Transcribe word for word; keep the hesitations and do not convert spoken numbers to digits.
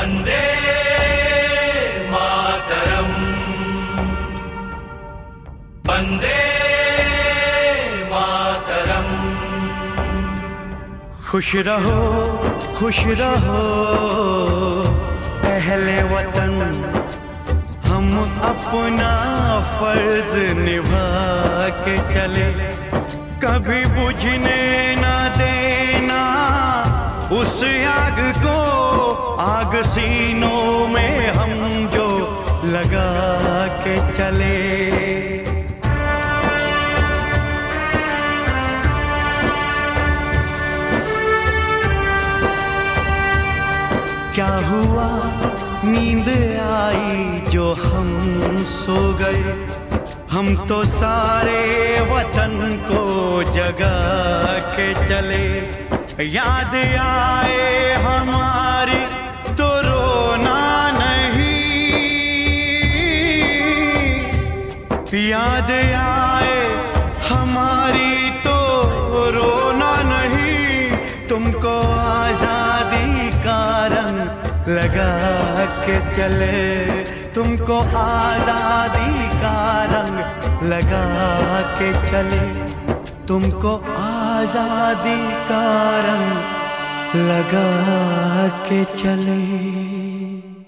वंदे मातरम, वंदे मातरम। खुश रहो खुश रहो अहले वतन, हम अपना फर्ज निभा के चले, कभी बुझने ना देना उस आग को, आग सीनों में हम जो लगा के चले। क्या हुआ नींद आई जो हम सो गए, हम तो सारे वतन को जगा के चले। याद आए हमारी तो रोना नहीं, याद आए हमारी तो रोना नहीं, तुमको आजादी का रंग लगा के चले, तुमको आजादी का रंग लगा के चले, तुमको आजादी का रंग लगा के चले।